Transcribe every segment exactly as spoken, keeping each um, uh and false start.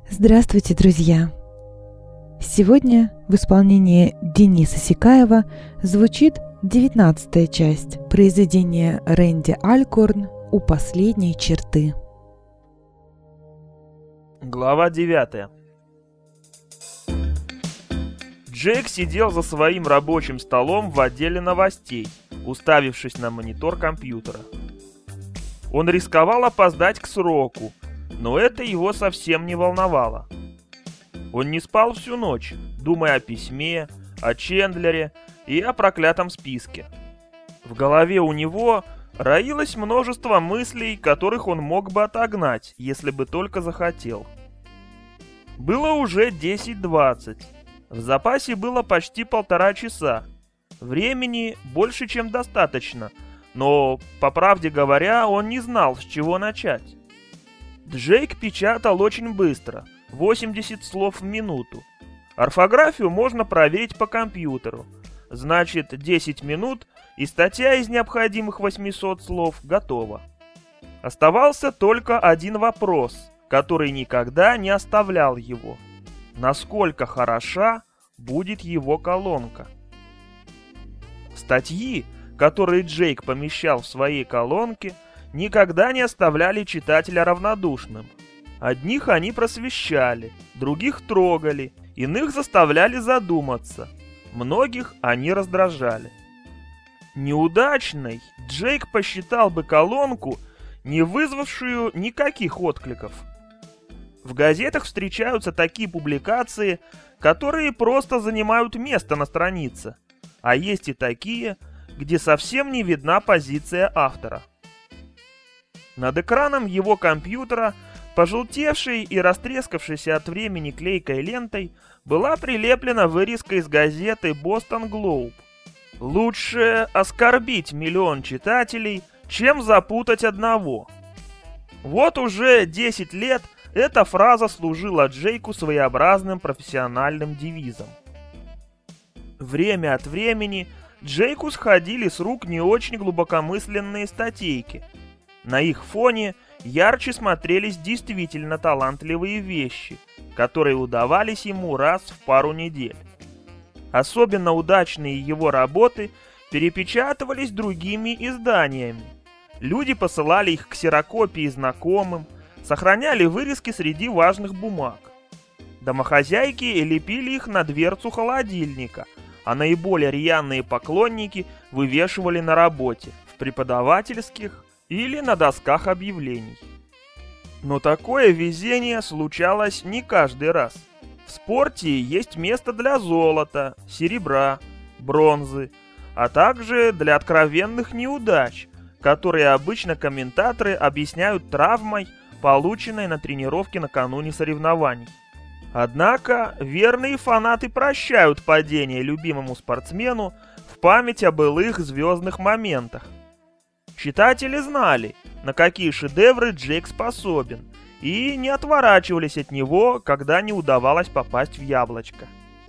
Здравствуйте, друзья! Сегодня в исполнении Дениса Сикаева звучит девятнадцатая часть произведения Рэнди Алькорн «У последней черты». Глава девятая. Джейк сидел за своим рабочим столом в отделе новостей, уставившись на монитор компьютера. Он рисковал опоздать к сроку, но это его совсем не волновало. Он не спал всю ночь, думая о письме, о Чендлере и о проклятом списке. В голове у него роилось множество мыслей, которых он мог бы отогнать, если бы только захотел. Было уже десять двадцать. В запасе было почти полтора часа. Времени больше, чем достаточно, но, по правде говоря, он не знал, с чего начать. Джейк печатал очень быстро, восемьдесят слов в минуту. Орфографию можно проверить по компьютеру. Значит, десять минут, и статья из необходимых восьмисот слов готова. Оставался только один вопрос, который никогда не оставлял его. Насколько хороша будет его колонка? Статьи, которые Джейк помещал в своей колонке, никогда не оставляли читателя равнодушным. Одних они просвещали, других трогали, иных заставляли задуматься, многих они раздражали. Неудачной Джейк посчитал бы колонку, не вызвавшую никаких откликов. В газетах встречаются такие публикации, которые просто занимают место на странице, а есть и такие, где совсем не видна позиция автора. Над экраном его компьютера, пожелтевшей и растрескавшейся от времени клейкой лентой, была прилеплена вырезка из газеты «Бостон Глоуб». «Лучше оскорбить миллион читателей, чем запутать одного». Вот уже десять лет эта фраза служила Джейку своеобразным профессиональным девизом. Время от времени Джейку сходили с рук не очень глубокомысленные статейки. На их фоне ярче смотрелись действительно талантливые вещи, которые удавались ему раз в пару недель. Особенно удачные его работы перепечатывались другими изданиями. Люди посылали их ксерокопии знакомым, сохраняли вырезки среди важных бумаг. Домохозяйки лепили их на дверцу холодильника, а наиболее рьяные поклонники вывешивали на работе, в преподавательских или на досках объявлений. Но такое везение случалось не каждый раз. В спорте есть место для золота, серебра, бронзы, а также для откровенных неудач, которые обычно комментаторы объясняют травмой, полученной на тренировке накануне соревнований. Однако верные фанаты прощают падение любимому спортсмену в память о былых звездных моментах. Читатели знали, на какие шедевры Джейк способен, и не отворачивались от него, когда не удавалось попасть в яблочко.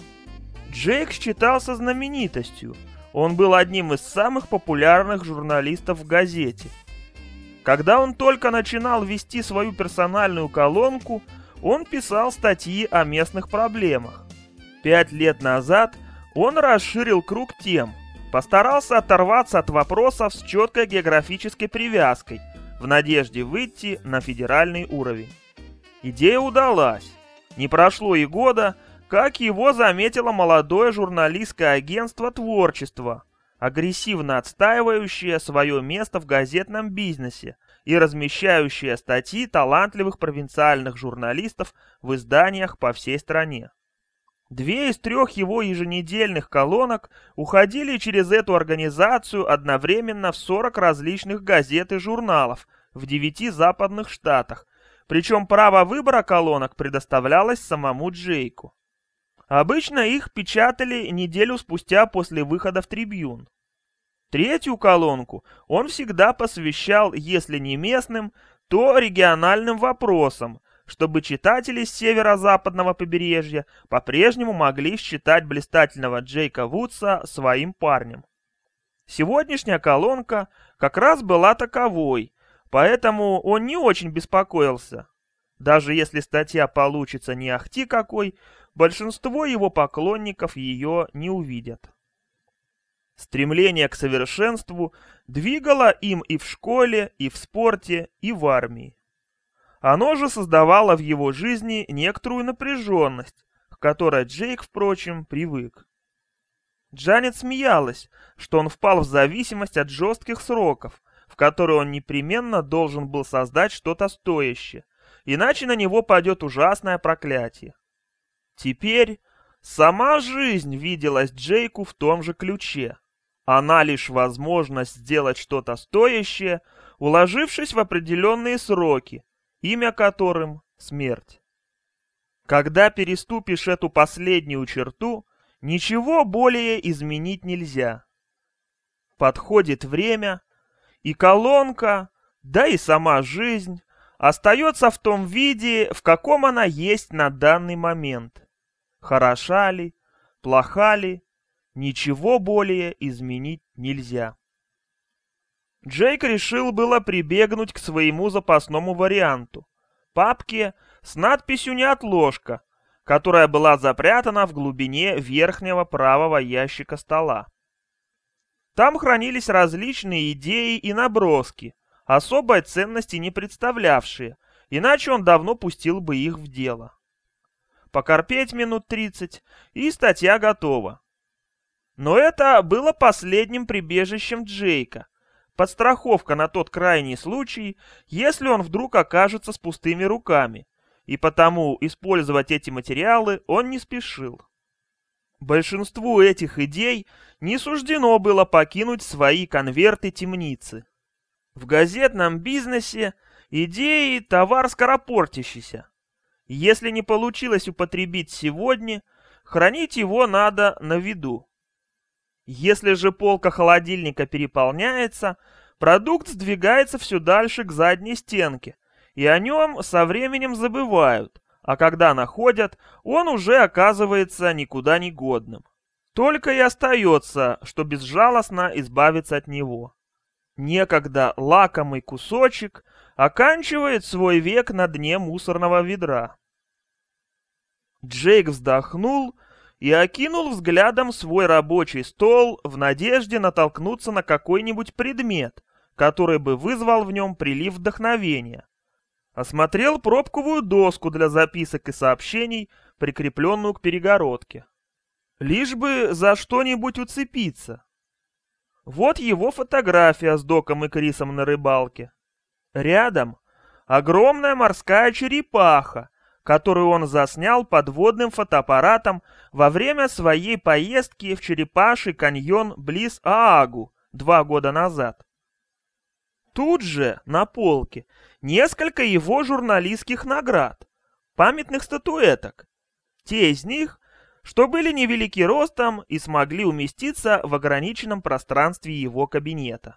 Джейк считался знаменитостью, он был одним из самых популярных журналистов в газете. Когда он только начинал вести свою персональную колонку, он писал статьи о местных проблемах. Пять лет назад он расширил круг тем, постарался оторваться от вопросов с четкой географической привязкой, в надежде выйти на федеральный уровень. Идея удалась. Не прошло и года, как его заметило молодое журналистское агентство творчества, агрессивно отстаивающее свое место в газетном бизнесе и размещающее статьи талантливых провинциальных журналистов в изданиях по всей стране. Две из трех его еженедельных колонок уходили через эту организацию одновременно в сорок различных газет и журналов в девяти западных штатах, причем право выбора колонок предоставлялось самому Джейку. Обычно их печатали неделю спустя после выхода в Трибьюн. Третью колонку он всегда посвящал, если не местным, то региональным вопросам, чтобы читатели с северо-западного побережья по-прежнему могли считать блистательного Джейка Вудса своим парнем. Сегодняшняя колонка как раз была таковой, поэтому он не очень беспокоился. Даже если статья получится не ахти какой, большинство его поклонников ее не увидят. Стремление к совершенству двигало им и в школе, и в спорте, и в армии. Оно же создавало в его жизни некоторую напряженность, к которой Джейк, впрочем, привык. Джанет смеялась, что он впал в зависимость от жестких сроков, в которые он непременно должен был создать что-то стоящее, иначе на него падет ужасное проклятие. Теперь сама жизнь виделась Джейку в том же ключе. Она лишь возможность сделать что-то стоящее, уложившись в определенные сроки, имя которым — смерть. Когда переступишь эту последнюю черту, ничего более изменить нельзя. Подходит время, и колонка, да и сама жизнь, остается в том виде, в каком она есть на данный момент. Хороша ли, плоха ли, ничего более изменить нельзя. Джейк решил было прибегнуть к своему запасному варианту — папке с надписью «Неотложка», которая была запрятана в глубине верхнего правого ящика стола. Там хранились различные идеи и наброски, особой ценности не представлявшие, иначе он давно пустил бы их в дело. Покорпеть минут тридцать, и статья готова. Но это было последним прибежищем Джейка, подстраховка на тот крайний случай, если он вдруг окажется с пустыми руками, и потому использовать эти материалы он не спешил. Большинству этих идей не суждено было покинуть свои конверты темницы. В газетном бизнесе идеи — товар скоропортящийся. Если не получилось употребить сегодня, хранить его надо на виду. Если же полка холодильника переполняется, продукт сдвигается все дальше к задней стенке, и о нем со временем забывают, а когда находят, он уже оказывается никуда не годным. Только и остается, что безжалостно избавиться от него. Некогда лакомый кусочек оканчивает свой век на дне мусорного ведра. Джейк вздохнул и окинул взглядом свой рабочий стол в надежде натолкнуться на какой-нибудь предмет, который бы вызвал в нем прилив вдохновения. Осмотрел пробковую доску для записок и сообщений, прикрепленную к перегородке. Лишь бы за что-нибудь уцепиться. Вот его фотография с Доком и Крисом на рыбалке. Рядом огромная морская черепаха, которую он заснял подводным фотоаппаратом во время своей поездки в Черепаший каньон близ Аагу два года назад. Тут же, на полке, несколько его журналистских наград, памятных статуэток. Те из них, что были невелики ростом и смогли уместиться в ограниченном пространстве его кабинета.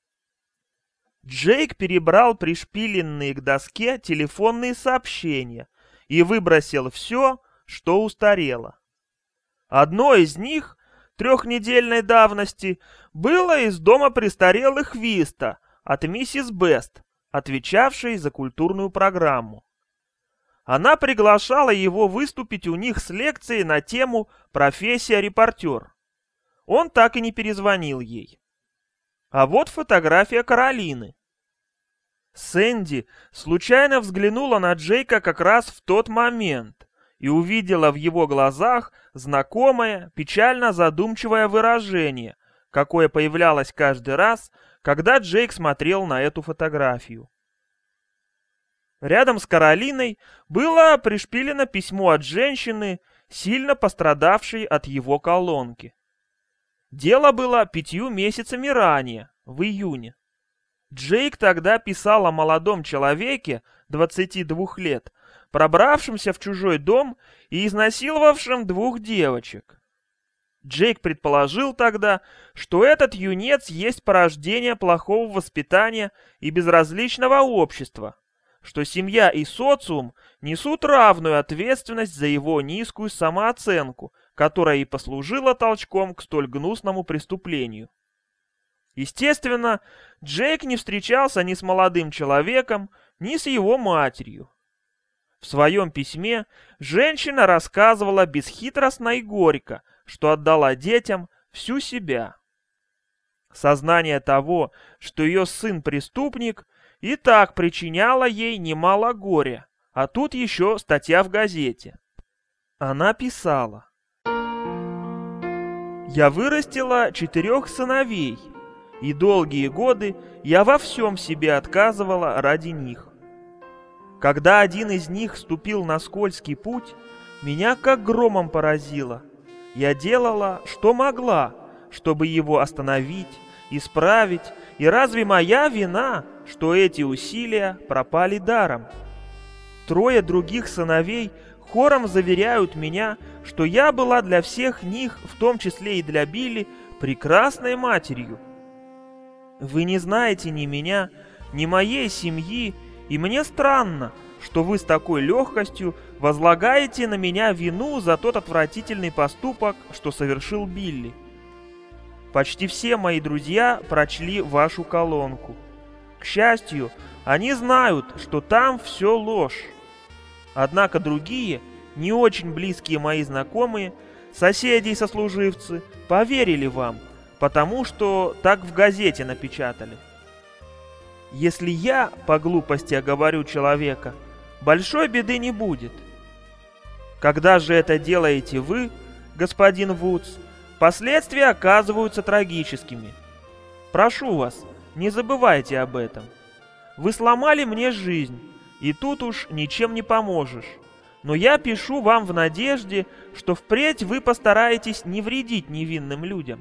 Джейк перебрал пришпиленные к доске телефонные сообщения и выбросил все, что устарело. Одно из них, трехнедельной давности, было из дома престарелых Виста от миссис Бест, отвечавшей за культурную программу. Она приглашала его выступить у них с лекцией на тему «Профессия репортер». Он так и не перезвонил ей. А вот фотография Каролины. Сэнди случайно взглянула на Джейка как раз в тот момент и увидела в его глазах знакомое, печально задумчивое выражение, какое появлялось каждый раз, когда Джейк смотрел на эту фотографию. Рядом с Каролиной было пришпилено письмо от женщины, сильно пострадавшей от его колонки. Дело было пятью месяцами ранее, в июне. Джейк тогда писал о молодом человеке, двадцати двух лет, пробравшемся в чужой дом и изнасиловавшем двух девочек. Джейк предположил тогда, что этот юнец есть порождение плохого воспитания и безразличного общества, что семья и социум несут равную ответственность за его низкую самооценку, которая и послужила толчком к столь гнусному преступлению. Естественно, Джейк не встречался ни с молодым человеком, ни с его матерью. В своем письме женщина рассказывала бесхитростно и горько, что отдала детям всю себя. Сознание того, что ее сын преступник, и так причиняло ей немало горя, а тут еще статья в газете. Она писала: «Я вырастила четырех сыновей, и долгие годы я во всем себе отказывала ради них. Когда один из них вступил на скользкий путь, меня как громом поразило. Я делала, что могла, чтобы его остановить, исправить, и разве моя вина, что эти усилия пропали даром? Трое других сыновей хором заверяют меня, что я была для всех них, в том числе и для Билли, прекрасной матерью. Вы не знаете ни меня, ни моей семьи, и мне странно, что вы с такой легкостью возлагаете на меня вину за тот отвратительный поступок, что совершил Билли. Почти все мои друзья прочли вашу колонку. К счастью, они знают, что там все ложь. Однако другие, не очень близкие мои знакомые, соседи и сослуживцы, поверили вам, потому что так в газете напечатали. Если я по глупости оговорю человека, большой беды не будет. Когда же это делаете вы, господин Вудс, последствия оказываются трагическими. Прошу вас, не забывайте об этом. Вы сломали мне жизнь, и тут уж ничем не поможешь. Но я пишу вам в надежде, что впредь вы постараетесь не вредить невинным людям».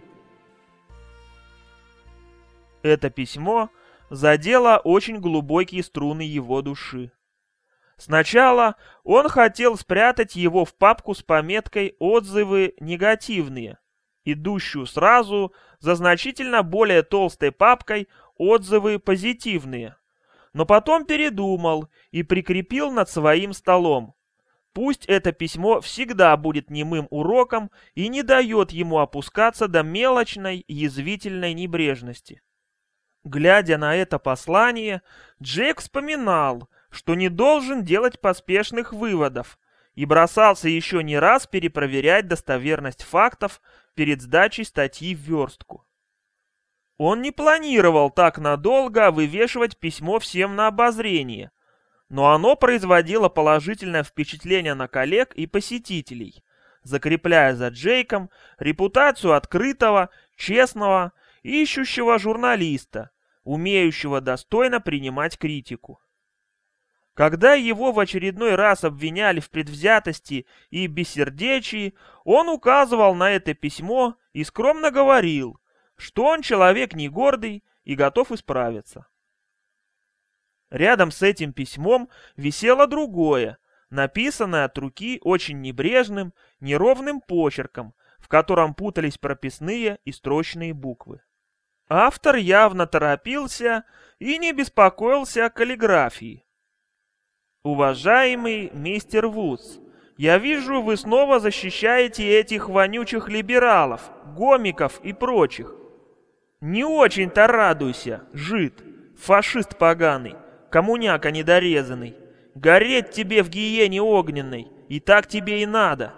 Это письмо задело очень глубокие струны его души. Сначала он хотел спрятать его в папку с пометкой «Отзывы негативные», идущую сразу за значительно более толстой папкой «Отзывы позитивные», но потом передумал и прикрепил над своим столом. Пусть это письмо всегда будет немым уроком и не дает ему опускаться до мелочной, язвительной небрежности. Глядя на это послание, Джейк вспоминал, что не должен делать поспешных выводов, и бросался еще не раз перепроверять достоверность фактов перед сдачей статьи в верстку. Он не планировал так надолго вывешивать письмо всем на обозрение, но оно производило положительное впечатление на коллег и посетителей, закрепляя за Джейком репутацию открытого, честного, ищущего журналиста, умеющего достойно принимать критику. Когда его в очередной раз обвиняли в предвзятости и бессердечии, он указывал на это письмо и скромно говорил, что он человек не гордый и готов исправиться. Рядом с этим письмом висело другое, написанное от руки очень небрежным, неровным почерком, в котором путались прописные и строчные буквы. Автор явно торопился и не беспокоился о каллиграфии. «Уважаемый мистер Вудс, я вижу, вы снова защищаете этих вонючих либералов, гомиков и прочих. Не очень-то радуйся, жид, фашист поганый, коммуняка недорезанный. Гореть тебе в гиене огненной, и так тебе и надо».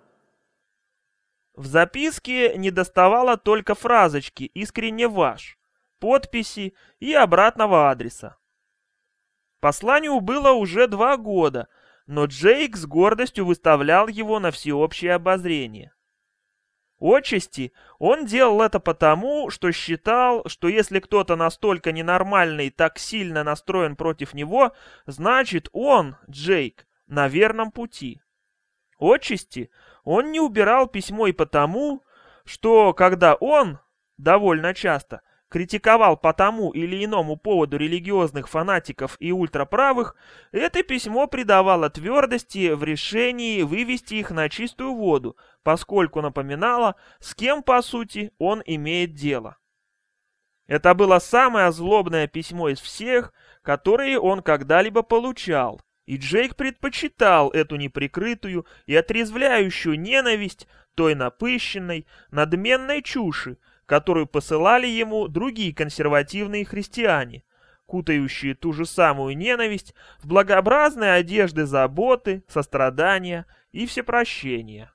В записке недоставало только фразочки «Искренне ваш», подписи и обратного адреса. Посланию было уже два года, но Джейк с гордостью выставлял его на всеобщее обозрение. Отчасти он делал это потому, что считал, что если кто-то настолько ненормальный, так сильно настроен против него, значит он, Джейк, на верном пути. Отчасти он не убирал письмо и потому, что когда он, довольно часто, критиковал по тому или иному поводу религиозных фанатиков и ультраправых, это письмо придавало твердости в решении вывести их на чистую воду, поскольку напоминало, с кем, по сути, он имеет дело. Это было самое злобное письмо из всех, которые он когда-либо получал, и Джейк предпочитал эту неприкрытую и отрезвляющую ненависть той напыщенной, надменной чуши, которую посылали ему другие консервативные христиане, кутающие ту же самую ненависть в благообразные одежды заботы, сострадания и всепрощения.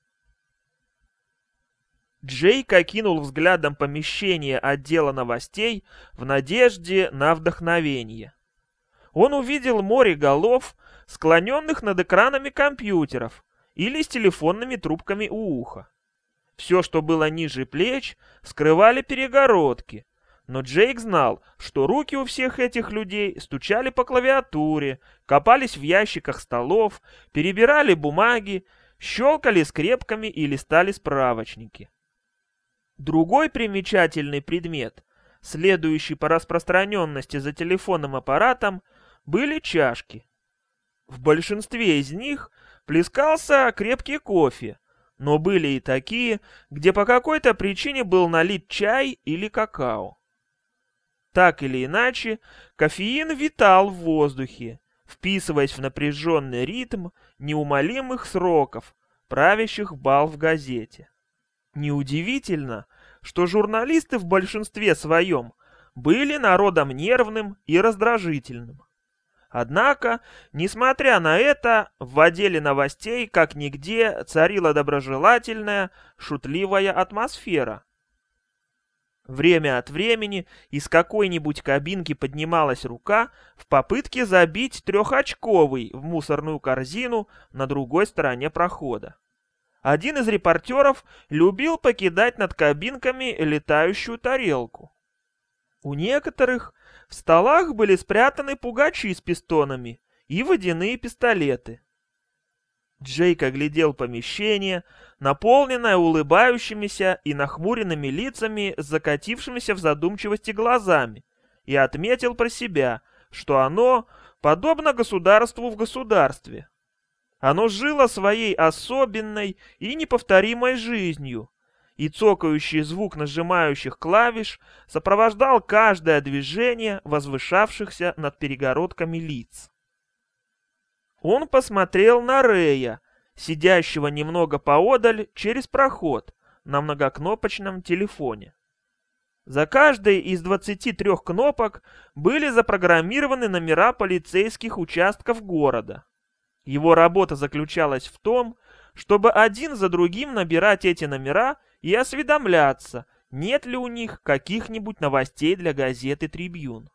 Джейк окинул взглядом помещение отдела новостей в надежде на вдохновение. Он увидел море голов, склоненных над экранами компьютеров или с телефонными трубками у уха. Все, что было ниже плеч, скрывали перегородки, но Джейк знал, что руки у всех этих людей стучали по клавиатуре, копались в ящиках столов, перебирали бумаги, щелкали скрепками и листали справочники. Другой примечательный предмет, следующий по распространенности за телефонным аппаратом, были чашки. В большинстве из них плескался крепкий кофе, но были и такие, где по какой-то причине был налит чай или какао. Так или иначе, кофеин витал в воздухе, вписываясь в напряженный ритм неумолимых сроков, правящих бал в газете. Неудивительно, что журналисты в большинстве своем были народом нервным и раздражительным. Однако, несмотря на это, в отделе новостей как нигде царила доброжелательная, шутливая атмосфера. Время от времени из какой-нибудь кабинки поднималась рука в попытке забить трехочковый в мусорную корзину на другой стороне прохода. Один из репортеров любил покидать над кабинками летающую тарелку. У некоторых в столах были спрятаны пугачи с пистонами и водяные пистолеты. Джейк оглядел помещение, наполненное улыбающимися и нахмуренными лицами с закатившимися в задумчивости глазами, и отметил про себя, что оно подобно государству в государстве. Оно жило своей особенной и неповторимой жизнью, и цокающий звук нажимающих клавиш сопровождал каждое движение возвышавшихся над перегородками лиц. Он посмотрел на Рэя, сидящего немного поодаль через проход на многокнопочном телефоне. За каждой из двадцати трёх кнопок были запрограммированы номера полицейских участков города. Его работа заключалась в том, чтобы один за другим набирать эти номера и осведомляться, нет ли у них каких-нибудь новостей для газеты «Трибьюн».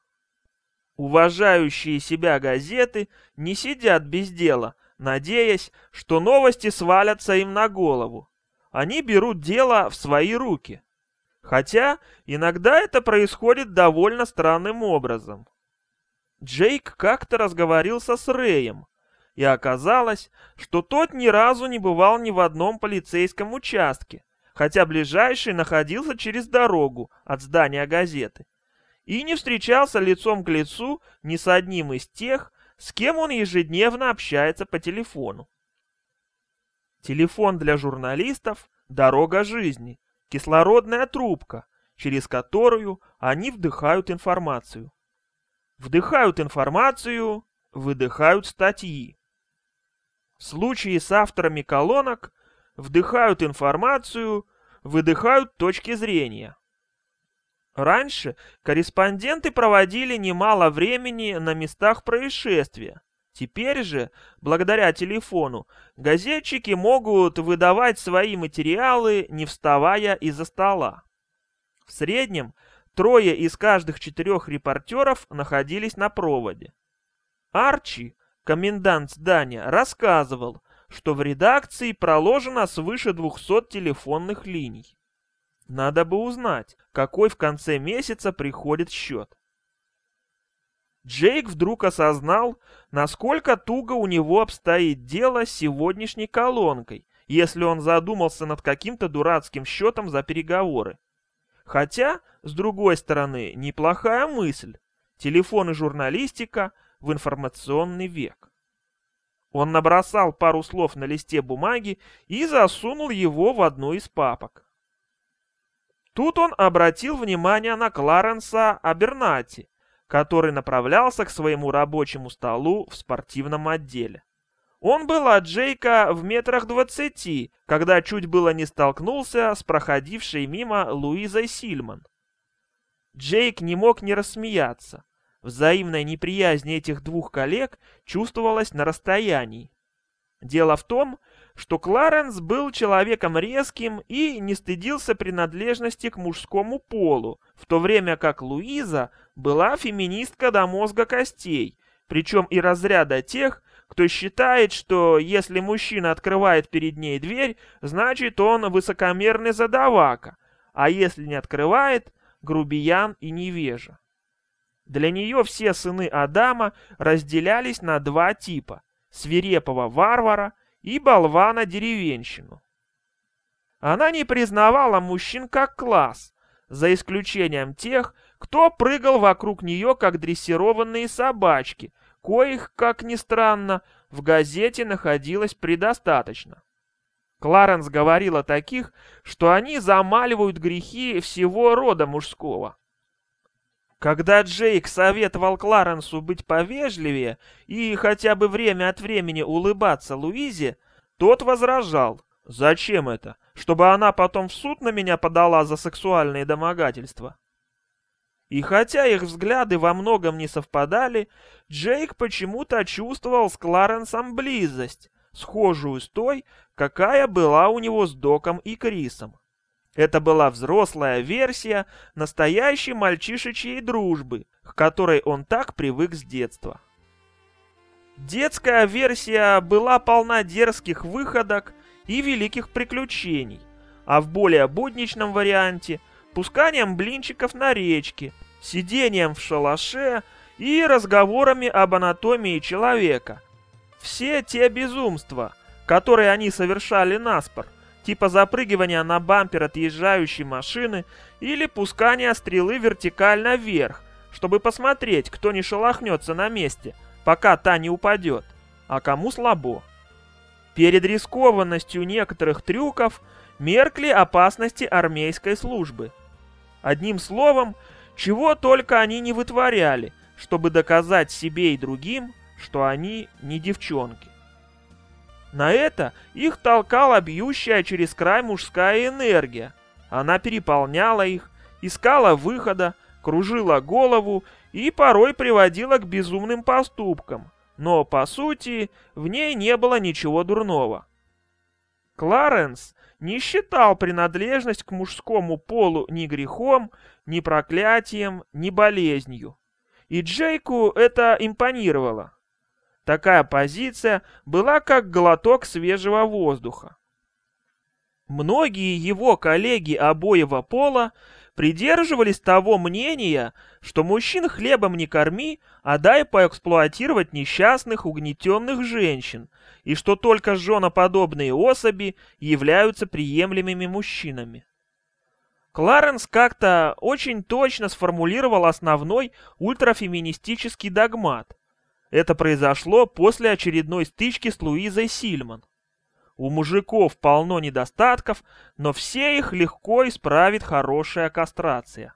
Уважающие себя газеты не сидят без дела, надеясь, что новости свалятся им на голову. Они берут дело в свои руки. Хотя иногда это происходит довольно странным образом. Джейк как-то разговорился с Рэем, и оказалось, что тот ни разу не бывал ни в одном полицейском участке, хотя ближайший находился через дорогу от здания газеты, и не встречался лицом к лицу ни с одним из тех, с кем он ежедневно общается по телефону. Телефон для журналистов – дорога жизни, кислородная трубка, через которую они вдыхают информацию. Вдыхают информацию, выдыхают статьи. В случае с авторами колонок вдыхают информацию, выдыхают точки зрения. Раньше корреспонденты проводили немало времени на местах происшествия. Теперь же, благодаря телефону, газетчики могут выдавать свои материалы, не вставая из-за стола. В среднем трое из каждых четырех репортеров находились на проводе. Арчи, комендант здания, рассказывал, что в редакции проложено свыше двухсот телефонных линий. Надо бы узнать, какой в конце месяца приходит счет. Джейк вдруг осознал, насколько туго у него обстоит дело с сегодняшней колонкой, если он задумался над каким-то дурацким счетом за переговоры. Хотя, с другой стороны, неплохая мысль. Телефон и журналистика в информационный век. Он набросал пару слов на листе бумаги и засунул его в одну из папок. Тут он обратил внимание на Кларенса Абернати, который направлялся к своему рабочему столу в спортивном отделе. Он был от Джейка в метрах двадцати, когда чуть было не столкнулся с проходившей мимо Луизой Сильман. Джейк не мог не рассмеяться. В Взаимная неприязнь этих двух коллег чувствовалась на расстоянии. Дело в том, что Кларенс был человеком резким и не стыдился принадлежности к мужскому полу, в то время как Луиза была феминистка до мозга костей, причем и разряда тех, кто считает, что если мужчина открывает перед ней дверь, значит он высокомерный задавака, а если не открывает, грубиян и невежа. Для нее все сыны Адама разделялись на два типа – свирепого варвара и болвана-деревенщину. Она не признавала мужчин как класс, за исключением тех, кто прыгал вокруг нее как дрессированные собачки, коих, как ни странно, в газете находилось предостаточно. Кларенс говорил о таких, что они замаливают грехи всего рода мужского. Когда Джейк советовал Кларенсу быть повежливее и хотя бы время от времени улыбаться Луизе, тот возражал: «Зачем это? Чтобы она потом в суд на меня подала за сексуальные домогательства?» И хотя их взгляды во многом не совпадали, Джейк почему-то чувствовал с Кларенсом близость, схожую с той, какая была у него с Доком и Крисом. Это была взрослая версия настоящей мальчишечьей дружбы, к которой он так привык с детства. Детская версия была полна дерзких выходок и великих приключений, а в более будничном варианте – пусканием блинчиков на речке, сидением в шалаше и разговорами об анатомии человека. Все те безумства, которые они совершали наспор, типа запрыгивания на бампер отъезжающей машины или пускания стрелы вертикально вверх, чтобы посмотреть, кто не шелохнется на месте, пока та не упадет, а кому слабо. Перед рискованностью некоторых трюков меркли опасности армейской службы. Одним словом, чего только они не вытворяли, чтобы доказать себе и другим, что они не девчонки. На это их толкала бьющая через край мужская энергия. Она переполняла их, искала выхода, кружила голову и порой приводила к безумным поступкам, но, по сути, в ней не было ничего дурного. Кларенс не считал принадлежность к мужскому полу ни грехом, ни проклятием, ни болезнью. И Джейку это импонировало. Такая позиция была как глоток свежего воздуха. Многие его коллеги обоего пола придерживались того мнения, что мужчин хлебом не корми, а дай поэксплуатировать несчастных угнетенных женщин, и что только женоподобные особи являются приемлемыми мужчинами. Кларенс как-то очень точно сформулировал основной ультрафеминистический догмат. Это произошло после очередной стычки с Луизой Сильман. У мужиков полно недостатков, но все их легко исправит хорошая кастрация.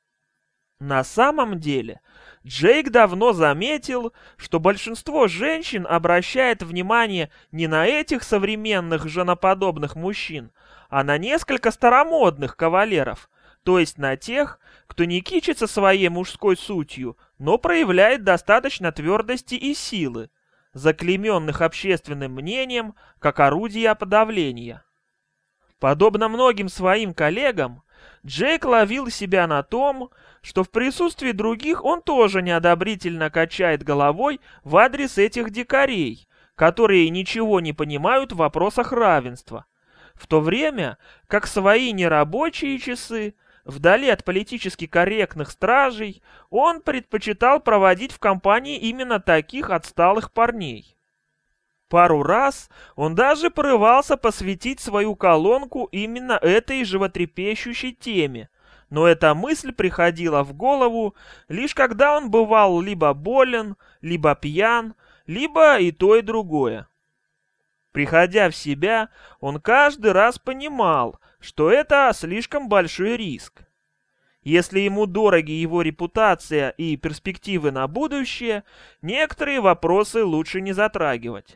На самом деле, Джейк давно заметил, что большинство женщин обращает внимание не на этих современных женоподобных мужчин, а на несколько старомодных кавалеров, то есть на тех, кто не кичится своей мужской сутью, но проявляет достаточно твердости и силы, заклейменных общественным мнением как орудия подавления. Подобно многим своим коллегам, Джейк ловил себя на том, что в присутствии других он тоже неодобрительно качает головой в адрес этих дикарей, которые ничего не понимают в вопросах равенства, в то время как свои нерабочие часы, вдали от политически корректных стражей, он предпочитал проводить в компании именно таких отсталых парней. Пару раз он даже порывался посвятить свою колонку именно этой животрепещущей теме, но эта мысль приходила в голову лишь когда он бывал либо болен, либо пьян, либо и то, и другое. Приходя в себя, он каждый раз понимал, что это слишком большой риск. Если ему дороги его репутация и перспективы на будущее, некоторые вопросы лучше не затрагивать.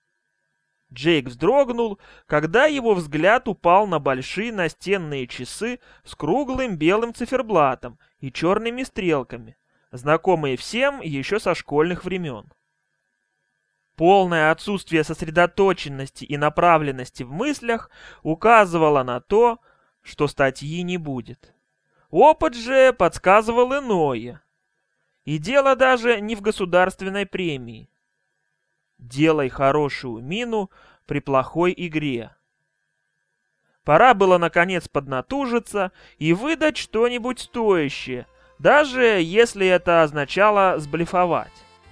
Джейк вздрогнул, когда его взгляд упал на большие настенные часы с круглым белым циферблатом и черными стрелками, знакомые всем еще со школьных времен. Полное отсутствие сосредоточенности и направленности в мыслях указывало на то, что статьи не будет. Опыт же подсказывал иное. И дело даже не в государственной премии. Делай хорошую мину при плохой игре. Пора было, наконец, поднатужиться и выдать что-нибудь стоящее, даже если это означало сблефовать.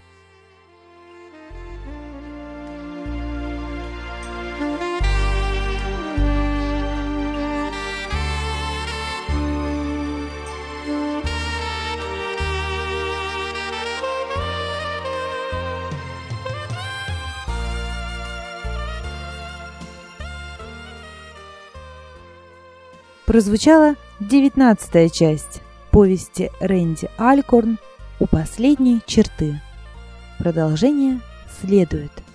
Прозвучала девятнадцатая часть повести Рэнди Алькорн «У последней черты». Продолжение следует.